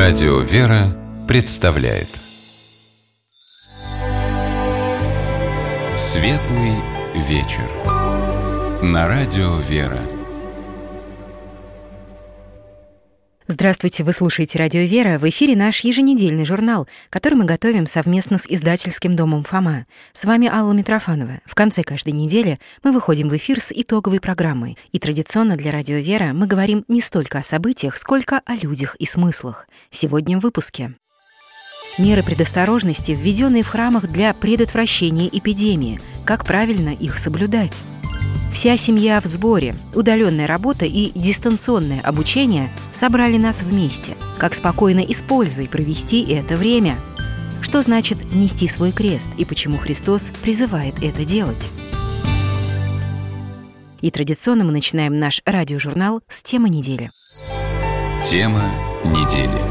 Радио «Вера» представляет Светлый вечер на Радио «Вера». Здравствуйте, вы слушаете «Радио Вера». В эфире наш еженедельный журнал, который мы готовим совместно с издательским домом «Фома». С вами Алла Митрофанова. В конце каждой недели мы выходим в эфир с итоговой программой. И традиционно для «Радио Вера» мы говорим не столько о событиях, сколько о людях и смыслах. Сегодня в выпуске. Меры предосторожности, введенные в храмах для предотвращения эпидемии. Как правильно их соблюдать? Вся семья в сборе. Удаленная работа и дистанционное обучение собрали нас вместе. Как спокойно и с пользой провести это время? Что значит нести свой крест и почему Христос призывает это делать? И традиционно мы начинаем наш радиожурнал с темы недели. Тема недели.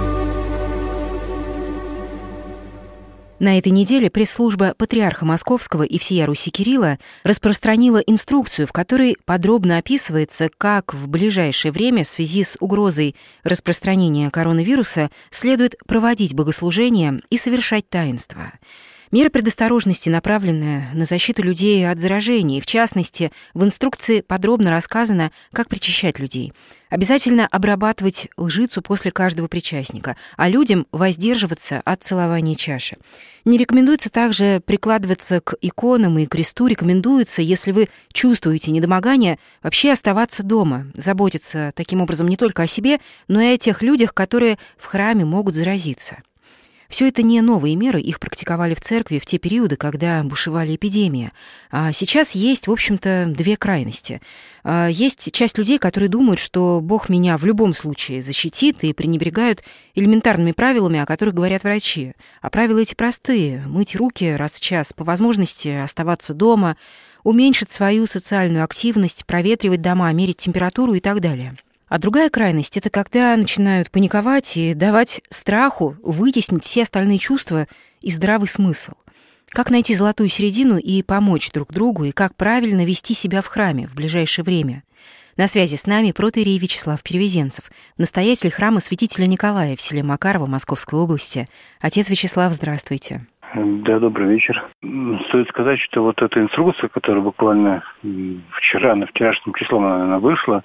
На этой неделе пресс-служба Патриарха Московского и всея Руси Кирилла распространила инструкцию, в которой подробно описывается, как в ближайшее время в связи с угрозой распространения коронавируса следует проводить богослужения и совершать таинства. Меры предосторожности направлены на защиту людей от заражений. В частности, в инструкции подробно рассказано, как причащать людей. Обязательно обрабатывать лжицу после каждого причастника, а людям воздерживаться от целования чаши. Не рекомендуется также прикладываться к иконам и кресту. Рекомендуется, если вы чувствуете недомогание, вообще оставаться дома, заботиться таким образом не только о себе, но и о тех людях, которые в храме могут заразиться. Все это не новые меры, их практиковали в церкви в те периоды, когда бушевали эпидемии. А сейчас есть, в общем-то, две крайности. Есть часть людей, которые думают, что Бог меня в любом случае защитит, и пренебрегают элементарными правилами, о которых говорят врачи. А правила эти простые: мыть руки раз в час, по возможности оставаться дома, уменьшить свою социальную активность, проветривать дома, мерить температуру и так далее. А другая крайность — это когда начинают паниковать и давать страху вытеснить все остальные чувства и здравый смысл. Как найти золотую середину и помочь друг другу, и как правильно вести себя в храме в ближайшее время? На связи с нами протоиерей Вячеслав Перевезенцев, настоятель храма святителя Николая в селе Макарово Московской области. Отец Вячеслав, здравствуйте. Да, добрый вечер. Стоит сказать, что вот эта инструкция, которая буквально вчерашним числом она вышла,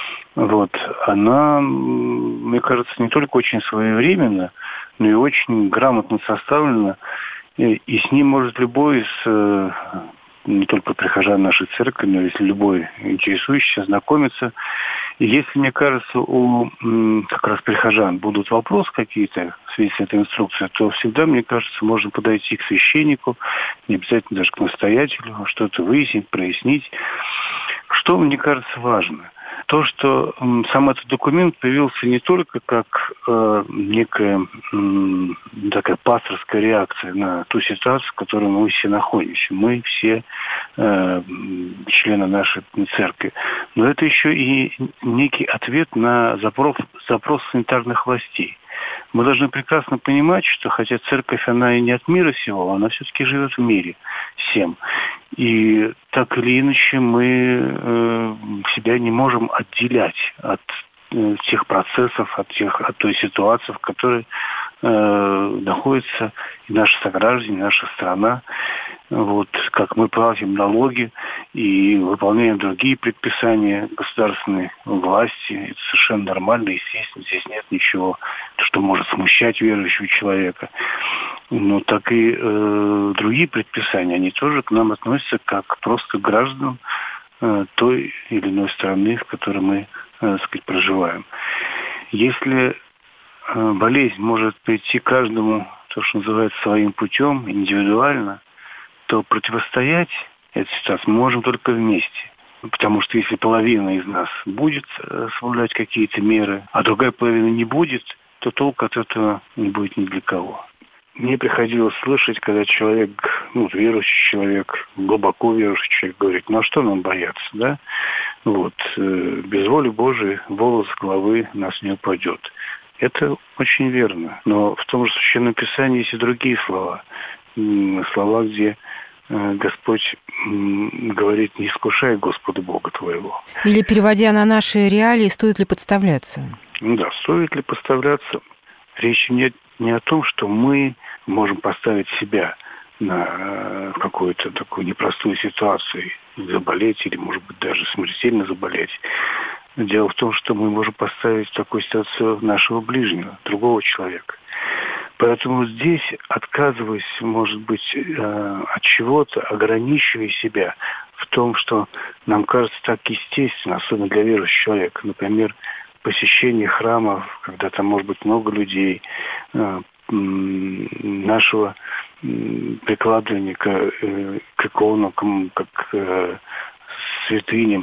она, мне кажется, не только очень своевременна, но и очень грамотно составлена. И с ним может любой из, не только прихожан нашей церкви, но если любой интересующийся знакомиться. И если, мне кажется, у как раз прихожан будут вопросы какие-то в связи с этой инструкцией, то всегда, мне кажется, можно подойти к священнику, не обязательно даже к настоятелю, что-то выяснить, прояснить. Что, мне кажется, важно? То, что сам этот документ появился не только как некая такая пасторская реакция на ту ситуацию, в которой мы все находимся. Мы все члены нашей церкви. Но это еще и некий ответ на запрос санитарных властей. Мы должны прекрасно понимать, что хотя церковь, она и не от мира сего, она все-таки живет в мире всем. И так или иначе мы себя не можем отделять от тех процессов, от той ситуации, в которой находится и наши сограждане, и наша страна. Как мы платим налоги и выполняем другие предписания государственной власти. Это совершенно нормально, естественно. Здесь нет ничего, что может смущать верующего человека. Но так и другие предписания, они тоже к нам относятся как просто к гражданам той или иной страны, в которой мы, проживаем. Если болезнь может прийти каждому, то, что называется, своим путем, индивидуально, то противостоять этой ситуации мы можем только вместе. Потому что если половина из нас будет соблюдать какие-то меры, а другая половина не будет, то толку от этого не будет ни для кого. Мне приходилось слышать, когда человек, верующий человек, глубоко верующий человек говорит: а что нам бояться, да? Без воли Божией волос с головы нас не упадет. Это очень верно. Но в том же Священном Писании есть и другие слова. Слова, где Господь говорит: не искушай Господа Бога твоего. Или, переводя на наши реалии, стоит ли подставляться? Да, стоит ли подставляться? речь не о том, что мы можем поставить себя в какую-то такую непростую ситуацию, заболеть или, может быть, даже смертельно заболеть. Дело в том, что мы можем поставить в такую ситуацию нашего ближнего, другого человека. Поэтому здесь, отказываясь, может быть, от чего-то, ограничивая себя в том, что нам кажется так естественно, особенно для верующего человека, например, посещение храмов, когда там может быть много людей, нашего прикладывания к иконам, к святыням,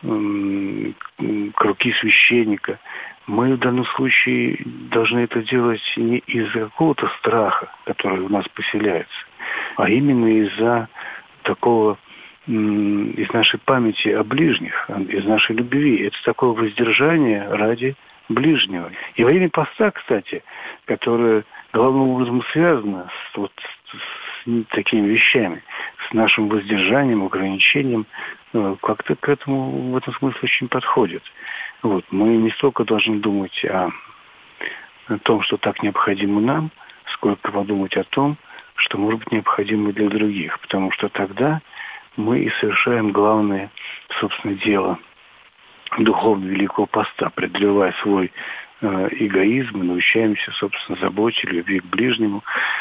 к руки священника. Мы в данном случае должны это делать не из-за какого-то страха, который у нас поселяется, а именно из-за такого, из нашей памяти о ближних, из нашей любви. Это такое воздержание ради ближнего. И во время поста, кстати, которое главным образом связано с такими вещами, с нашим воздержанием, ограничением, как-то к этому в этом смысле очень подходит. Мы не столько должны думать о том, что так необходимо нам, сколько подумать о том, что может быть необходимо для других. Потому что тогда мы и совершаем главное, собственно, дело духовного Великого Поста, преодолевая свой эгоизм, и научаемся, собственно, заботе, любви к ближнему.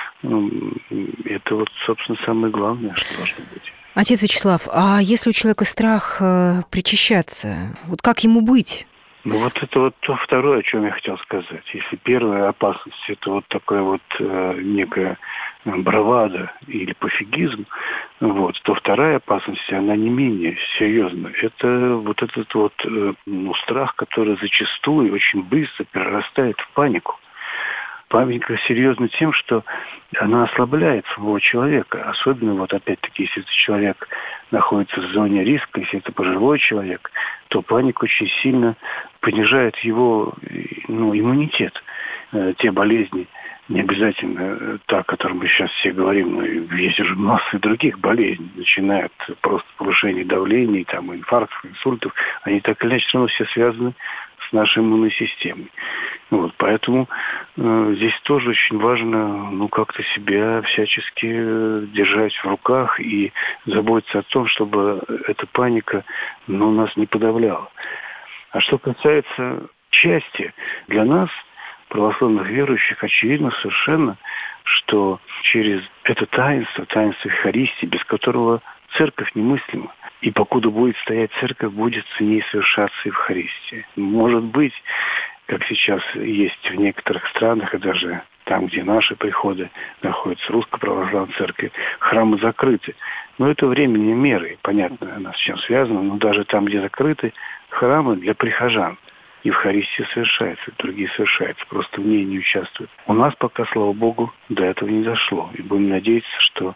Это собственно, самое главное, что должно быть. Отец Вячеслав, а если у человека страх причащаться, как ему быть? Это то второе, о чем я хотел сказать. Если первая опасность – это такая некая бравада или пофигизм, то вторая опасность, она не менее серьезная. Это этот страх, который зачастую очень быстро перерастает в панику. Паника серьезна тем, что она ослабляет самого человека. Особенно, опять-таки, если этот человек находится в зоне риска, если это пожилой человек, то паника очень сильно понижает его иммунитет. Те болезни, не обязательно та, о которой мы сейчас все говорим, но есть уже масса других болезней, начиная от просто повышения давления, инфарктов, инсультов, они так или иначе все равно все связаны с нашей иммунной системой. Поэтому здесь тоже очень важно как-то себя всячески держать в руках и заботиться о том, чтобы эта паника нас не подавляла. А что касается части, для нас, православных верующих, очевидно совершенно, что через это таинство Евхаристии, без которого церковь немыслима, и покуда будет стоять церковь, будет в ней совершаться Евхаристия. Может быть, как сейчас есть в некоторых странах, и даже там, где наши приходы находятся, Русской Православной Церкви, храмы закрыты. Но это временные меры, понятно, она с чем связана, но даже там, где закрыты храмы для прихожан, Евхаристия совершается, другие совершаются, просто в ней не участвуют. У нас пока, слава Богу, до этого не дошло. И будем надеяться, что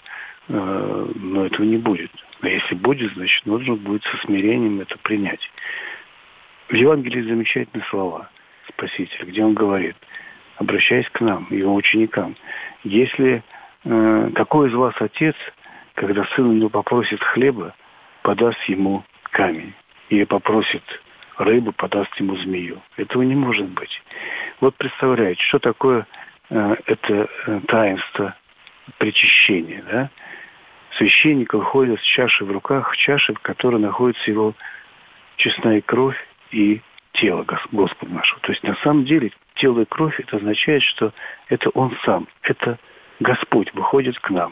этого не будет. А если будет, значит, нужно будет со смирением это принять. В Евангелии замечательные слова Спасителя, где он говорит, обращаясь к нам, его ученикам, если какой из вас отец, когда сын его попросит хлеба, подаст ему камень, или попросит рыбу, подаст ему змею. Этого не может быть. Представляете, что такое это таинство причащения, да? Священник выходит с чашей в руках, чаша, в которой находится его честная кровь и тело Господа нашего. То есть на самом деле тело и кровь, это означает, что это Он сам, это Господь выходит к нам.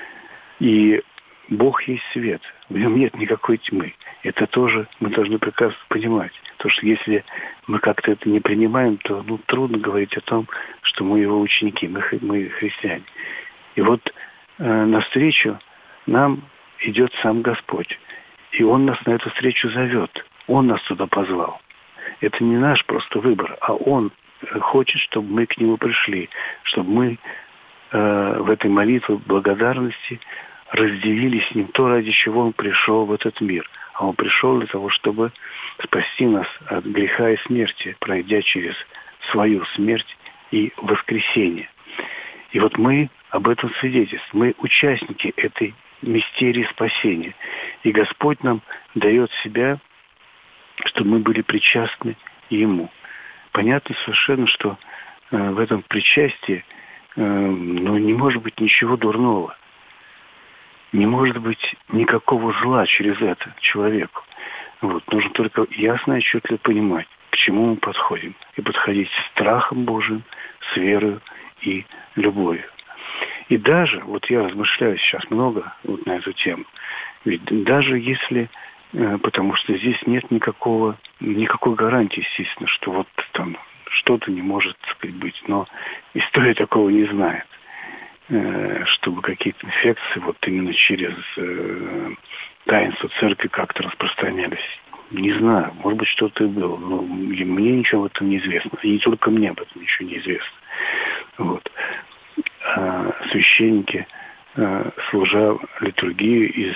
И Бог есть свет, в нем нет никакой тьмы. Это тоже мы должны прекрасно понимать. Потому что если мы как-то это не принимаем, то трудно говорить о том, что мы его ученики, мы христиане. И навстречу нам идет сам Господь. И Он нас на эту встречу зовет. Он нас туда позвал. Это не наш просто выбор, а Он хочет, чтобы мы к Нему пришли, чтобы мы в этой молитве благодарности разделили с Ним то, ради чего Он пришел в этот мир. А Он пришел для того, чтобы спасти нас от греха и смерти, пройдя через свою смерть и воскресение. И мы об этом свидетельствуем. Мы участники этой мистерии спасения. И Господь нам дает себя, чтобы мы были причастны Ему. Понятно совершенно, что в этом причастии не может быть ничего дурного. Не может быть никакого зла через это человеку. Нужно только ясно и отчетливо понимать, к чему мы подходим. И подходить с страхом Божиим, с верою и любовью. И даже, я размышляю сейчас много на эту тему, ведь даже если, потому что здесь нет никакой гарантии, естественно, что там что-то не может, так сказать, быть, но история такого не знает, чтобы какие-то инфекции именно через таинство церкви как-то распространялись. Не знаю, может быть, что-то и было, но мне ничего об этом не известно. И не только мне об этом ничего не известно. Священники, служа литургию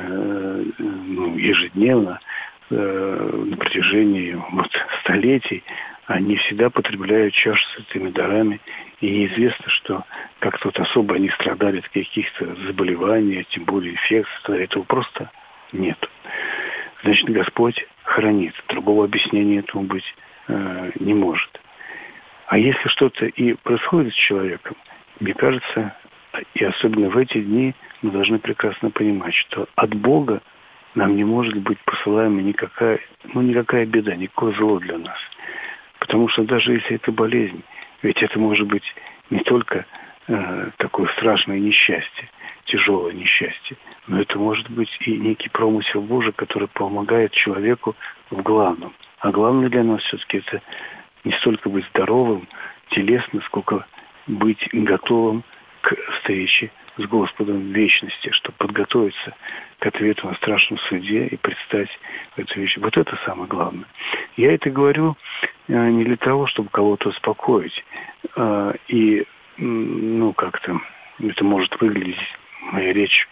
ежедневно на протяжении столетий, они всегда потребляют чашу с этими дарами, и неизвестно, что как-то особо они страдали от каких-то заболеваний, тем более инфекций, этого просто нет. Значит, Господь хранит. Другого объяснения этому быть не может. А если что-то и происходит с человеком, мне кажется, и особенно в эти дни мы должны прекрасно понимать, что от Бога нам не может быть посылаема никакая беда, никакое зло для нас. Потому что даже если это болезнь, ведь это может быть не только такое страшное несчастье, тяжелое несчастье, но это может быть и некий промысел Божий, который помогает человеку в главном. А главное для нас все-таки это не столько быть здоровым телесно, сколько быть готовым к встрече с Господом в вечности, чтобы подготовиться к ответу на страшном суде и предстать в этой вещи. Это самое главное. Я это говорю не для того, чтобы кого-то успокоить. И, как-то это может выглядеть, моя речь,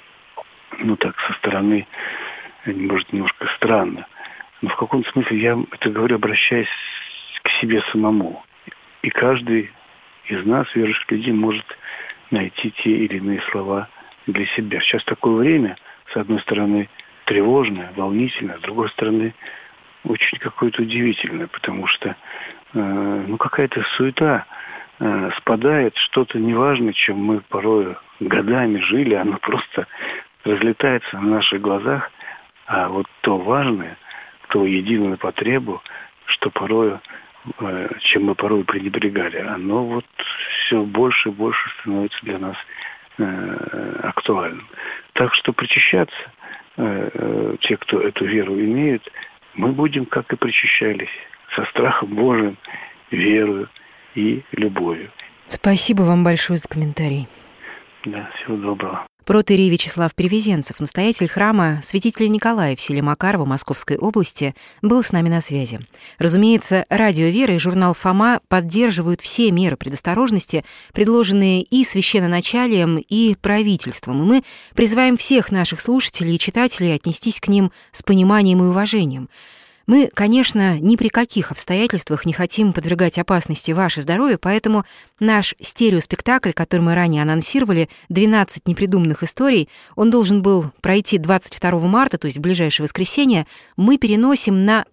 со стороны, может, немножко странно. Но в каком-то смысле я это говорю, обращаясь к себе самому. И каждый из нас, верующих людей, может найти те или иные слова для себя. Сейчас такое время, с одной стороны, тревожное, волнительное, с другой стороны, очень какое-то удивительное, потому что какая-то суета спадает, что-то неважное, чем мы порой годами жили, оно просто разлетается на наших глазах, а то важное, то единое по потребу, что порою, чем мы порой пренебрегали, оно все больше и больше становится для нас актуальным. Так что причащаться, те, кто эту веру имеют, мы будем, как и причащались, со страхом Божиим, верою и любовью. Спасибо вам большое за комментарий. Да, всего доброго. Протоиерей Вячеслав Перевезенцев, настоятель храма Святителя Николая в селе Макарово Московской области, был с нами на связи. Разумеется, радио «Вера» и журнал «Фома» поддерживают все меры предосторожности, предложенные и священноначалием, и правительством, и мы призываем всех наших слушателей и читателей отнестись к ним с пониманием и уважением. Мы, конечно, ни при каких обстоятельствах не хотим подвергать опасности ваше здоровье, поэтому наш стереоспектакль, который мы ранее анонсировали, «12 непридуманных историй», он должен был пройти 22 марта, то есть в ближайшее воскресенье, мы переносим на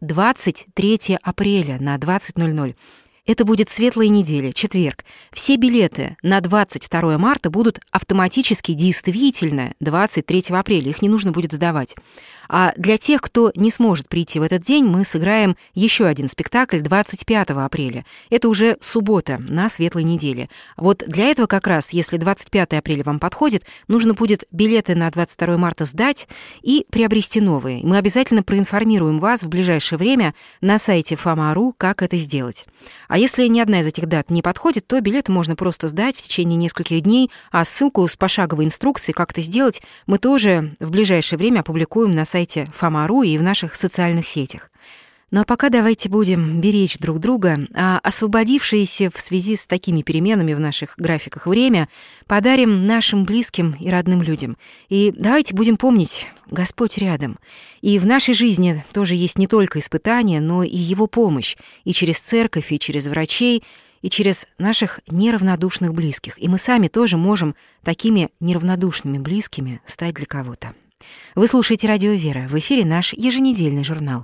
23 апреля, на 20:00. Это будет светлая неделя, четверг. Все билеты на 22 марта будут автоматически действительно 23 апреля. Их не нужно будет сдавать. А для тех, кто не сможет прийти в этот день, мы сыграем еще один спектакль 25 апреля. Это уже суббота на светлой неделе. Для этого как раз, если 25 апреля вам подходит, нужно будет билеты на 22 марта сдать и приобрести новые. Мы обязательно проинформируем вас в ближайшее время на сайте fama.ru, как это сделать. А если ни одна из этих дат не подходит, то билеты можно просто сдать в течение нескольких дней, а ссылку с пошаговой инструкцией, как это сделать, мы тоже в ближайшее время опубликуем на сайте fama.ru и в наших социальных сетях. Ну а пока давайте будем беречь друг друга, а освободившееся в связи с такими переменами в наших графиках время подарим нашим близким и родным людям. И давайте будем помнить, Господь рядом. И в нашей жизни тоже есть не только испытания, но и Его помощь. И через церковь, и через врачей, и через наших неравнодушных близких. И мы сами тоже можем такими неравнодушными близкими стать для кого-то. Вы слушаете «Радио Вера». В эфире наш еженедельный журнал.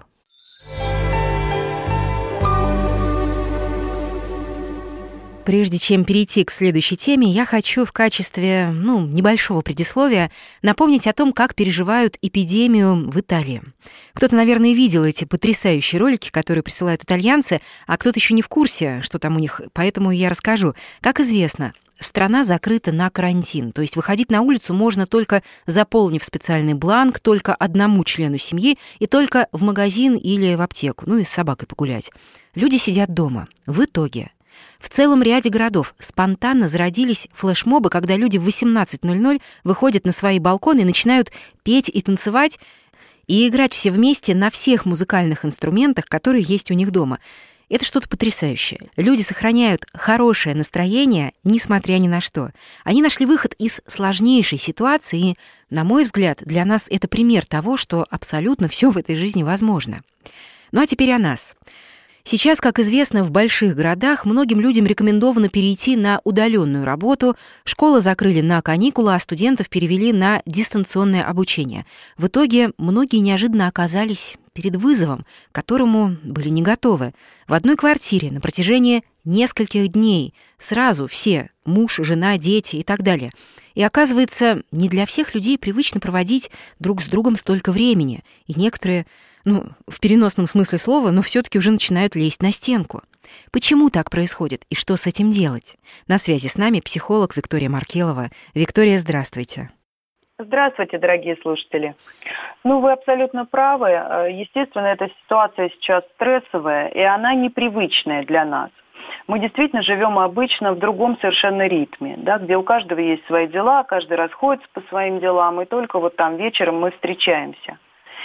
Прежде чем перейти к следующей теме, я хочу в качестве, небольшого предисловия напомнить о том, как переживают эпидемию в Италии. Кто-то, наверное, видел эти потрясающие ролики, которые присылают итальянцы, а кто-то еще не в курсе, что там у них, поэтому я расскажу. Как известно, страна закрыта на карантин, то есть выходить на улицу можно только заполнив специальный бланк, только одному члену семьи и только в магазин или в аптеку, и с собакой погулять. Люди сидят дома. В итоге в целом ряде городов спонтанно зародились флешмобы, когда люди в 18:00 выходят на свои балконы и начинают петь и танцевать, и играть все вместе на всех музыкальных инструментах, которые есть у них дома. Это что-то потрясающее. Люди сохраняют хорошее настроение, несмотря ни на что. Они нашли выход из сложнейшей ситуации, и, на мой взгляд, для нас это пример того, что абсолютно все в этой жизни возможно. Ну а теперь о нас. Сейчас, как известно, в больших городах многим людям рекомендовано перейти на удаленную работу, школы закрыли на каникулы, а студентов перевели на дистанционное обучение. В итоге многие неожиданно оказались перед вызовом, к которому были не готовы. В одной квартире на протяжении нескольких дней сразу все – муж, жена, дети и так далее. И оказывается, не для всех людей привычно проводить друг с другом столько времени, и некоторые в переносном смысле слова, но все-таки уже начинают лезть на стенку. Почему так происходит и что с этим делать? На связи с нами психолог Виктория Маркелова. Виктория, здравствуйте. Здравствуйте, дорогие слушатели. Вы абсолютно правы. Естественно, эта ситуация сейчас стрессовая, и она непривычная для нас. Мы действительно живем обычно в другом совершенно ритме, где у каждого есть свои дела, каждый расходится по своим делам, и только там вечером мы встречаемся.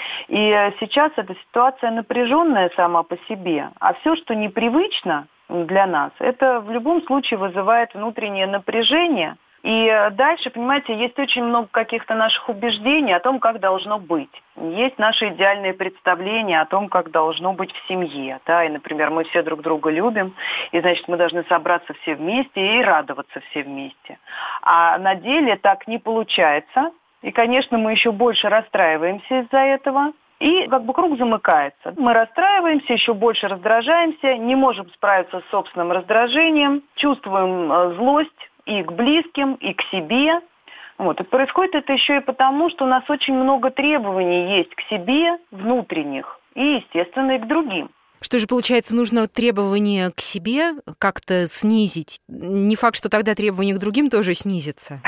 И сейчас эта ситуация напряженная сама по себе, а все, что непривычно для нас, это в любом случае вызывает внутреннее напряжение. И дальше, понимаете, есть очень много каких-то наших убеждений о том, как должно быть. Есть наши идеальные представления о том, как должно быть в семье. И, например, мы все друг друга любим, и, значит, мы должны собраться все вместе и радоваться все вместе. А на деле так не получается. И, конечно, мы еще больше расстраиваемся из-за этого. И круг замыкается. Мы расстраиваемся, еще больше раздражаемся, не можем справиться с собственным раздражением, чувствуем злость и к близким, и к себе. И происходит это еще и потому, что у нас очень много требований есть к себе, внутренних, и, естественно, и к другим. Что же, получается, нужно требования к себе как-то снизить? Не факт, что тогда требования к другим тоже снизятся.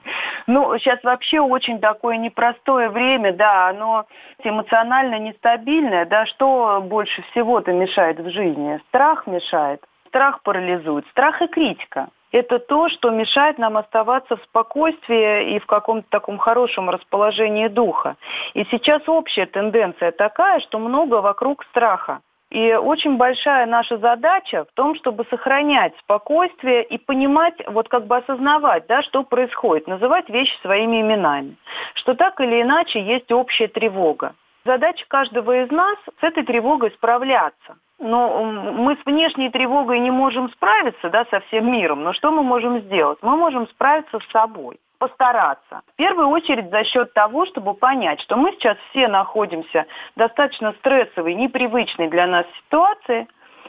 Сейчас вообще очень такое непростое время, оно эмоционально нестабильное, что больше всего-то мешает в жизни? Страх мешает, страх парализует, страх и критика. Это то, что мешает нам оставаться в спокойствии и в каком-то таком хорошем расположении духа. И сейчас общая тенденция такая, что много вокруг страха. И очень большая наша задача в том, чтобы сохранять спокойствие и понимать, осознавать, что происходит, называть вещи своими именами, что так или иначе есть общая тревога. Задача каждого из нас с этой тревогой справляться. Но мы с внешней тревогой не можем справиться, со всем миром, но что мы можем сделать? Мы можем справиться с собой. Постараться. В первую очередь за счет того, чтобы понять, что мы сейчас все находимся в достаточно стрессовой, непривычной для нас ситуации,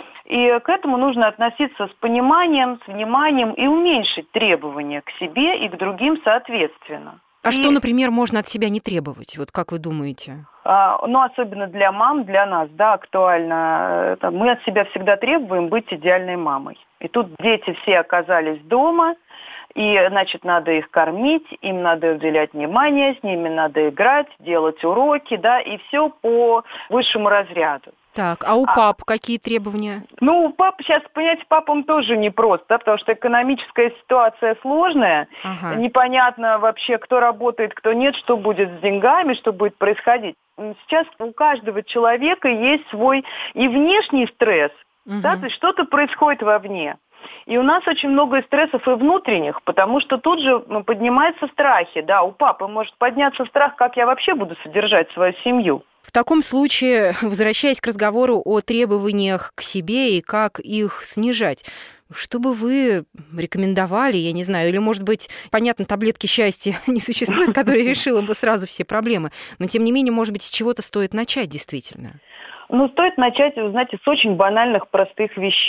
и к этому нужно относиться с пониманием, с вниманием и уменьшить требования к себе и к другим соответственно. Что, например, можно от себя не требовать? Как вы думаете? Особенно для мам, для нас, актуально. Мы от себя всегда требуем быть идеальной мамой. И тут дети все оказались дома, и, значит, надо их кормить, им надо уделять внимание, с ними надо играть, делать уроки, и все по высшему разряду. Так, а у пап какие требования? У пап сейчас, понимаете, папам тоже непросто, потому что экономическая ситуация сложная, непонятно вообще, кто работает, кто нет, что будет с деньгами, что будет происходить. Сейчас у каждого человека есть свой и внешний стресс, то есть что-то происходит вовне. И у нас очень много стрессов и внутренних, потому что тут же поднимаются страхи. У папы может подняться страх, как я вообще буду содержать свою семью. В таком случае, возвращаясь к разговору о требованиях к себе и как их снижать, что бы вы рекомендовали, я не знаю, или, может быть, понятно, таблетки счастья не существует, которая решила бы сразу все проблемы, но, тем не менее, может быть, с чего-то стоит начать действительно? Стоит начать, вы знаете, с очень банальных, простых вещей.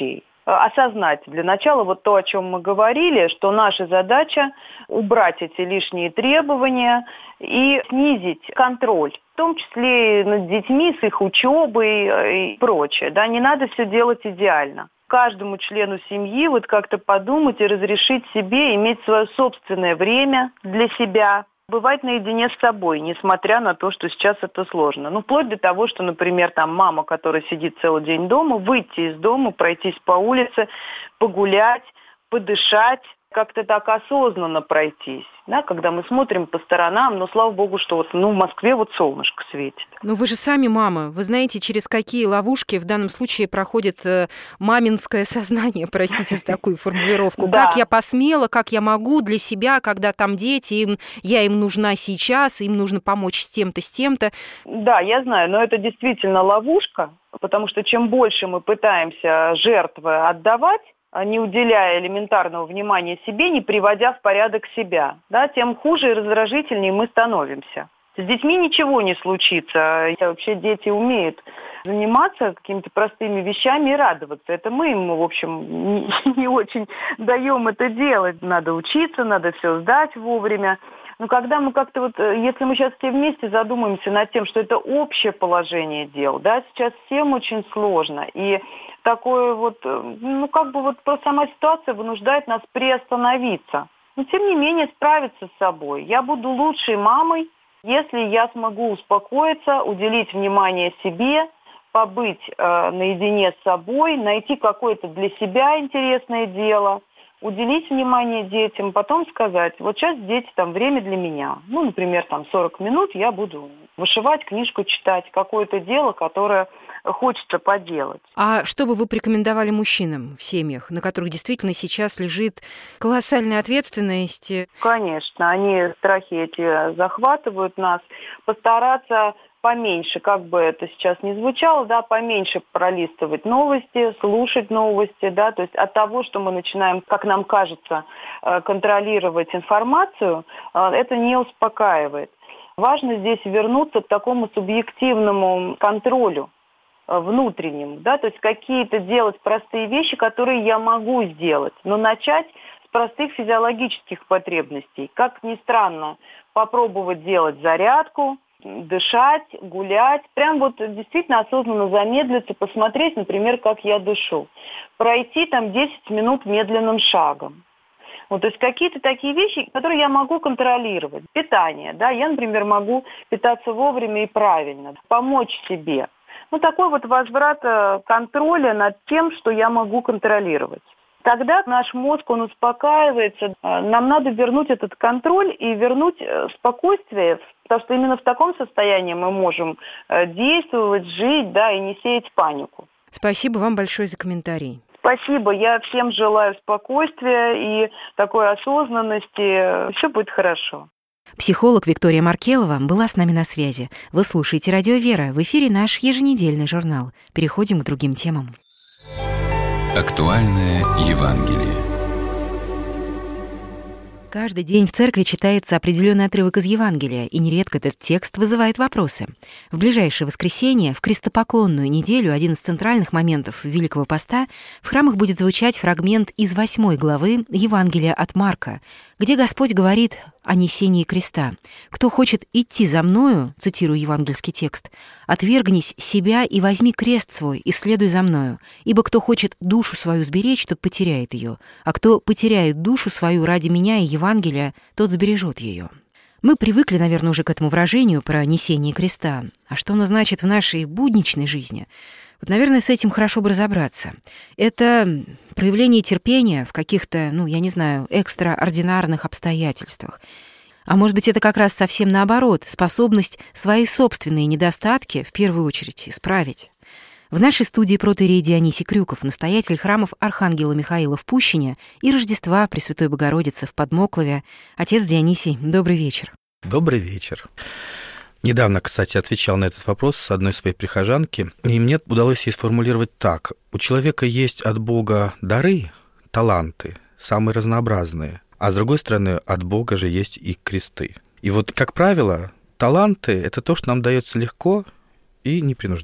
осознать для начала вот то, о чем мы говорили, что наша задача убрать эти лишние требования и снизить контроль, в том числе и над детьми, с их учебой и прочее. Да, не надо все делать идеально. Каждому члену семьи вот как-то подумать и разрешить себе иметь свое собственное время для себя, бывать наедине с собой, несмотря на то, что сейчас это сложно. Ну, вплоть до того, что, например, там мама, которая сидит целый день дома, выйти из дома, пройтись по улице, погулять, подышать, как-то так осознанно пройтись, да, когда мы смотрим по сторонам, но слава богу, что вот, в Москве вот солнышко светит. Но вы же сами мама, вы знаете, через какие ловушки в данном случае проходит маминское сознание, простите за такую формулировку. Да. Как я посмела, как я могу для себя, когда там дети, я им нужна сейчас, им нужно помочь с тем-то, с тем-то. Да, я знаю, но это действительно ловушка, потому что чем больше мы пытаемся жертвы отдавать, не уделяя элементарного внимания себе, не приводя в порядок себя, да, тем хуже и раздражительнее мы становимся. С детьми ничего не случится. Вообще дети умеют заниматься какими-то простыми вещами и радоваться. Это мы им, в общем, не очень даем это делать. Надо учиться, надо все сдать вовремя. Но когда мы как-то вот, если мы сейчас все вместе задумаемся над тем, что это общее положение дел, да, сейчас всем очень сложно. И такое вот, сама ситуация вынуждает нас приостановиться. Но тем не менее справиться с собой. Я буду лучшей мамой, если я смогу успокоиться, уделить внимание себе, побыть наедине с собой, найти какое-то для себя интересное дело, уделить внимание детям, потом сказать, вот сейчас, дети, там время для меня. Ну, например, там 40 минут я буду вышивать, книжку читать, какое-то дело, которое хочется поделать. А что бы вы порекомендовали мужчинам в семьях, на которых действительно сейчас лежит колоссальная ответственность? Конечно, страхи эти захватывают нас. Постараться поменьше, как бы это сейчас ни звучало, да, поменьше пролистывать новости, слушать новости, да, то есть от того, что мы начинаем, как нам кажется, контролировать информацию, это не успокаивает. Важно здесь вернуться к такому субъективному контролю внутреннему, да, то есть какие-то делать простые вещи, которые я могу сделать, но начать с простых физиологических потребностей. Как ни странно, попробовать делать зарядку, дышать, гулять, прям вот действительно осознанно замедлиться, посмотреть, например, как я дышу, пройти там 10 минут медленным шагом. Вот, то есть какие-то такие вещи, которые я могу контролировать. Питание, да, я, например, могу питаться вовремя и правильно, помочь себе. Ну, такой вот возврат контроля над тем, что я могу контролировать. Тогда наш мозг, он успокаивается. Нам надо вернуть этот контроль и вернуть спокойствие, потому что именно в таком состоянии мы можем действовать, жить, да, и не сеять панику. Спасибо вам большое за комментарий. Спасибо. Я всем желаю спокойствия и такой осознанности. Все будет хорошо. Психолог Виктория Маркелова была с нами на связи. Вы слушаете «Радио Вера». В эфире наш еженедельный журнал. Переходим к другим темам. Актуальное Евангелие. Каждый день в церкви читается определенный отрывок из Евангелия, и нередко этот текст вызывает вопросы. В ближайшее воскресенье, в крестопоклонную неделю, один из центральных моментов Великого Поста, в храмах будет звучать фрагмент из 8 главы Евангелия от Марка, где Господь говорит о несении креста. «Кто хочет идти за мною, цитирую евангельский текст, отвергнись себя и возьми крест свой и следуй за мною, ибо кто хочет душу свою сберечь, тот потеряет ее, а кто потеряет душу свою ради меня и Евангелия, тот сбережет ее». Мы привыкли, наверное, уже к этому выражению про несение креста. А что оно значит в нашей будничной жизни? Вот, наверное, с этим хорошо бы разобраться. Это проявление терпения в каких-то, экстраординарных обстоятельствах. А может быть, это как раз совсем наоборот, способность свои собственные недостатки в первую очередь исправить. В нашей студии протоиерей Дионисий Крюков, настоятель храмов Архангела Михаила в Пущине и Рождества Пресвятой Богородицы в Подмоклове. Отец Дионисий, добрый вечер. Добрый вечер. Недавно, кстати, отвечал на этот вопрос с одной своей прихожанки, и мне удалось ей сформулировать так. У человека есть от Бога дары, таланты, самые разнообразные, а с другой стороны, от Бога же есть и кресты. И вот, как правило, таланты — это то, что нам дается легко и непринужденно.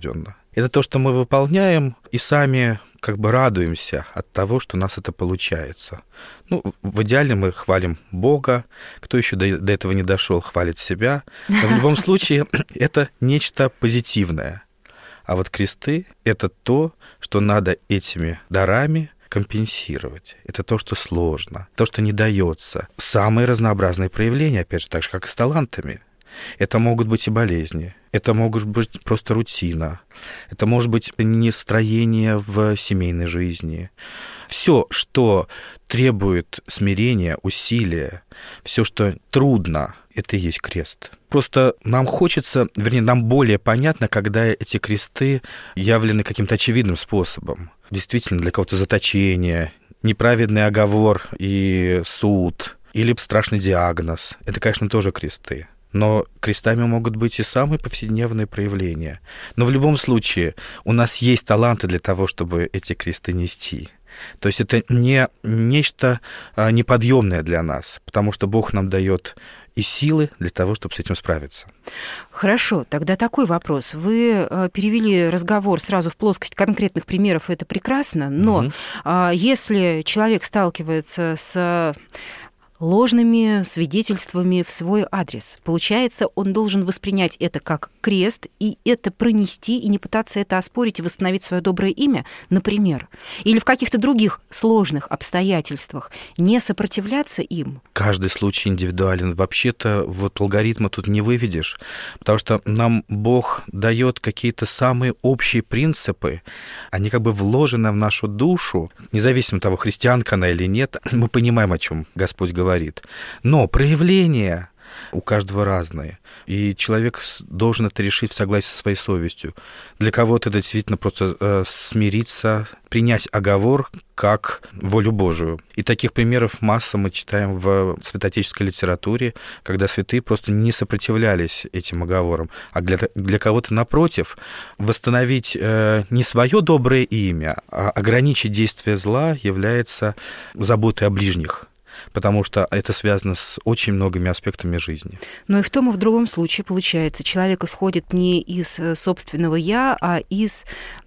Это то, что мы выполняем, и сами как бы радуемся от того, что у нас это получается. Ну, в идеале мы хвалим Бога, кто еще до этого не дошел, хвалит себя. Но в любом случае это нечто позитивное. А вот кресты — это то, что надо этими дарами компенсировать. Это то, что сложно, то, что не дается. Самые разнообразные проявления, опять же, так же, как и с талантами. Это могут быть и болезни, это могут быть просто рутина, это может быть нестроение в семейной жизни. Все, что требует смирения, усилия, все, что трудно, это и есть крест. Просто нам хочется, вернее, нам более понятно, когда эти кресты явлены каким-то очевидным способом. Действительно, для кого-то заточение, неправедный оговор и суд, или страшный диагноз. Это, конечно, тоже кресты. Но крестами могут быть и самые повседневные проявления. Но в любом случае у нас есть таланты для того, чтобы эти кресты нести. То есть это не нечто неподъемное для нас, потому что Бог нам дает и силы для того, чтобы с этим справиться. Хорошо, тогда такой вопрос. Вы перевели разговор сразу в плоскость конкретных примеров, это прекрасно, но если человек сталкивается с ложными свидетельствами в свой адрес. Получается, он должен воспринять это как крест и это пронести, и не пытаться это оспорить и восстановить свое доброе имя, например. Или в каких-то других сложных обстоятельствах не сопротивляться им. Каждый случай индивидуален. Вообще-то вот алгоритма тут не выведешь, потому что нам Бог дает какие-то самые общие принципы, они как бы вложены в нашу душу, независимо от того, христианка она или нет, мы понимаем, о чем Господь говорит. Но проявления у каждого разные, и человек должен это решить в согласии со своей совестью. Для кого-то это действительно просто смириться, принять оговор как волю Божию. И таких примеров масса мы читаем в святоотеческой литературе, когда святые просто не сопротивлялись этим оговорам, а для кого-то, напротив, восстановить не свое доброе имя, а ограничить действие зла является заботой о ближних, потому что это связано с очень многими аспектами жизни. Но и в том, и в другом случае, получается, человек исходит не из собственного «я», а из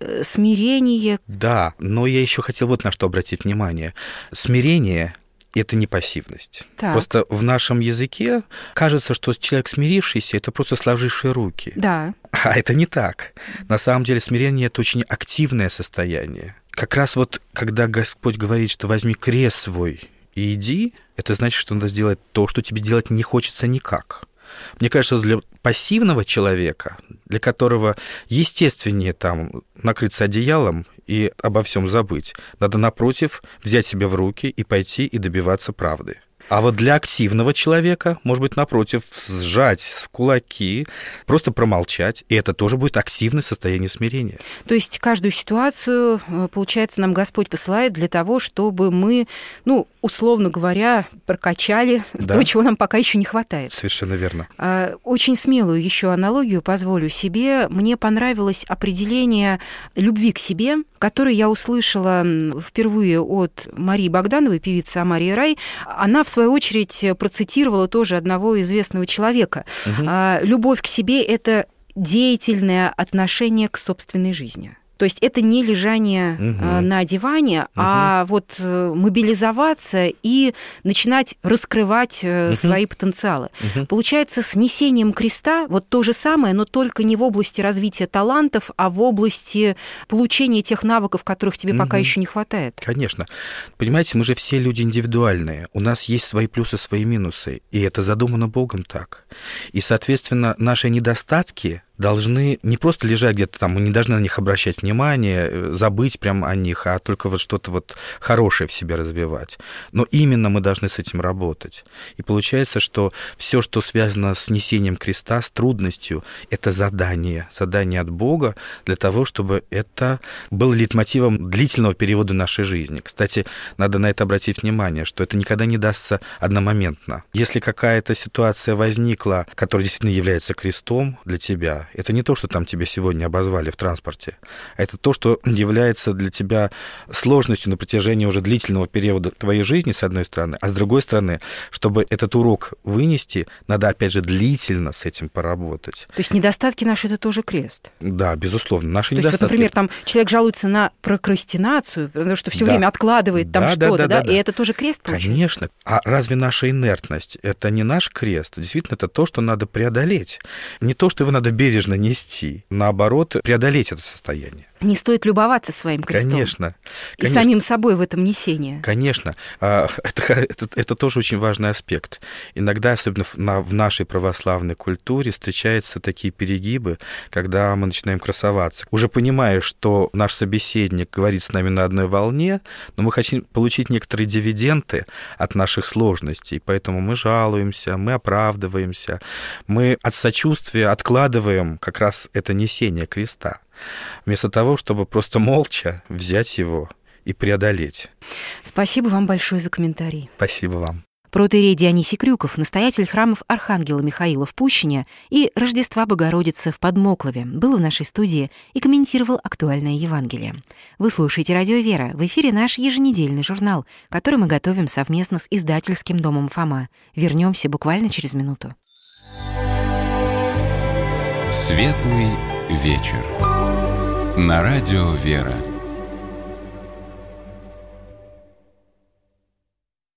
смирения. Да, но я еще хотел вот на что обратить внимание. Смирение — это не пассивность. Так. Просто в нашем языке кажется, что человек смирившийся — это просто сложивший руки. Да. А это не так. На самом деле смирение — это очень активное состояние. Как раз вот когда Господь говорит, что возьми крест свой и иди, это значит, что надо сделать то, что тебе делать не хочется никак. Мне кажется, для пассивного человека, для которого естественнее там накрыться одеялом и обо всем забыть, надо, напротив, взять себя в руки и пойти и добиваться правды. А вот для активного человека, может быть, напротив, сжать в кулаки, просто промолчать, и это тоже будет активное состояние смирения. То есть каждую ситуацию, получается, нам Господь посылает для того, чтобы мы, условно говоря, прокачали то, чего нам пока еще не хватает. Совершенно верно. Очень смелую еще аналогию позволю себе. Мне понравилось определение любви к себе, которое я услышала впервые от Марии Богдановой, певицы Амарии Рай. Она, в свою очередь, процитировала тоже одного известного человека. Любовь к себе — это деятельное отношение к собственной жизни. То есть это не лежание на диване, а вот мобилизоваться и начинать раскрывать свои потенциалы. Получается, с несением креста вот то же самое, но только не в области развития талантов, а в области получения тех навыков, которых тебе пока еще не хватает. Конечно. Понимаете, мы же все люди индивидуальные. У нас есть свои плюсы, свои минусы. И это задумано Богом так. И, соответственно, наши недостатки должны не просто лежать где-то там, мы не должны на них обращать внимание, забыть прям о них, а только вот что-то вот хорошее в себе развивать. Но именно мы должны с этим работать. И получается, что все, что связано с несением креста, с трудностью, это задание от Бога для того, чтобы это было лейтмотивом длительного периода нашей жизни. Кстати, надо на это обратить внимание, что это никогда не дастся одномоментно. Если какая-то ситуация возникла, которая действительно является крестом для тебя, Это не то, что там тебя сегодня обозвали в транспорте. Это то, что является для тебя сложностью на протяжении уже длительного периода твоей жизни, с одной стороны, а с другой стороны, чтобы этот урок вынести, надо, опять же, длительно с этим поработать. То есть недостатки наши — это тоже крест? Да, безусловно. Наши то недостатки... есть, вот, например, там человек жалуется на прокрастинацию, потому что все время откладывает там что-то, да? И это тоже крест, получается? Конечно. А разве наша инертность — это не наш крест? Действительно, это то, что надо преодолеть. Не то, что его надо бережно нести. Наоборот, преодолеть это состояние. Не стоит любоваться своим крестом. Конечно. И самим собой в этом несении. Конечно. Это тоже очень важный аспект. Иногда, особенно в нашей православной культуре, встречаются такие перегибы, когда мы начинаем красоваться. Уже понимая, что наш собеседник говорит с нами на одной волне, но мы хотим получить некоторые дивиденды от наших сложностей, поэтому мы жалуемся, мы оправдываемся, мы от сочувствия откладываем как раз это несение креста, вместо того, чтобы просто молча взять его и преодолеть. Спасибо вам большое за комментарий. Спасибо вам. Протоиерей Дионисий Крюков, настоятель храмов Архангела Михаила в Пущине и Рождества Богородицы в Подмоклове, был в нашей студии и комментировал актуальное Евангелие. Вы слушаете «Радио Вера». В эфире наш еженедельный журнал, который мы готовим совместно с издательским домом «Фома». Вернемся буквально через минуту. Светлый вечер. На радио «Вера».